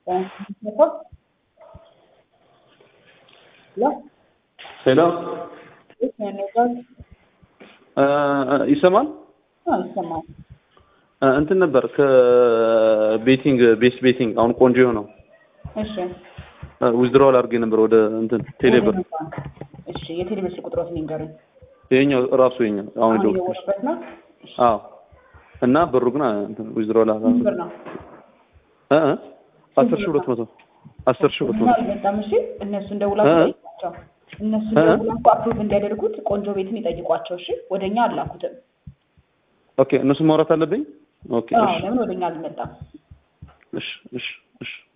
ሄሎ ይሰማል? ይሰማል። እንትን ነበር ከቤቲንግ ቤቲንግ አሁን ቆንጆ ነው። እሺ ዊዝድሮዋል አድርጌ ነበር ወደ እንትን ቴሌብር። እሺ የቴሌብር ቁጥሮት ንገሩኝ። የኛው ራሱ የኛው አሁን የወጣበት ነው። አዎ እና ብሩ ግን እንትን ዊዝድሮዋል አድርጌ ብር ነው 10,200 10,200 በጣም እሺ። እነሱ ደውላችሁ ጠይቋቸው። እነሱ ደውላችሁ አፕሩቭ እንዲያደርጉት ቆንጆ ቤትን ይጠይቋቸው። እሺ ወደኛ አላኩትም። ኦኬ እነሱ ማውራት አለብኝ። ኦኬ እሺ ለምን ወደኛ አልመጣም? እሺ